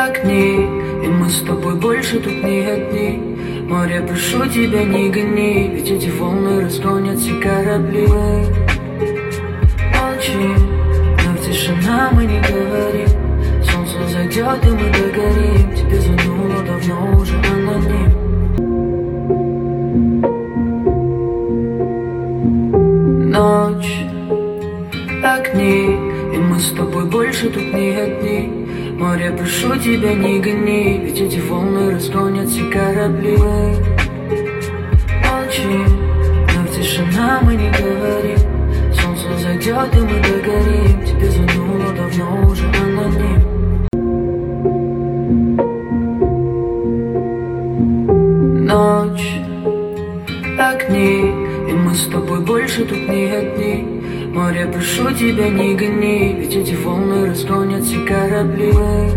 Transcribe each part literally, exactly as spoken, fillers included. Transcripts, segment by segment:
огни, и мы с тобой больше тут не одни. Море, прошу тебя, не гони, ведь эти волны разгонят все корабли. Молчим, но в тишина мы не говорим. Солнце зайдет, и мы догорим. Тебе звоню, но давно уже аноним. Ночь, огни, и мы с тобой больше тут не одни. Море, прошу тебя, не гони, ведь эти волны разгонят все корабли. Молчим, но в тишина мы не говорим. Солнце зайдет, и мы догорим. Тебе звоню, но давно уже аноним. Ночь, огни, и мы с тобой больше тут не одни. Море, прошу тебя, не гони, ведь эти волны разгонят все корабли.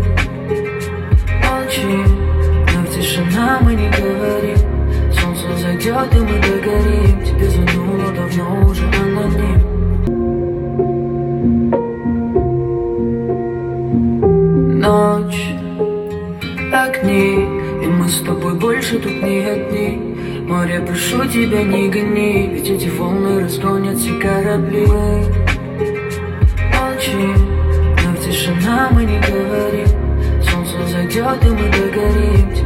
Молчим, но в тишина мы не говорим. Солнце зайдет, и мы догорим. Тебе звоню, но давно уже аноним. Ночь, огни, и мы с тобой больше тут не одни. Море, прошу тебя, не гони, ведь эти волны разгонят все корабли. Молчим, но в тишина мы не говорим. Солнце зайдет, и мы догорим.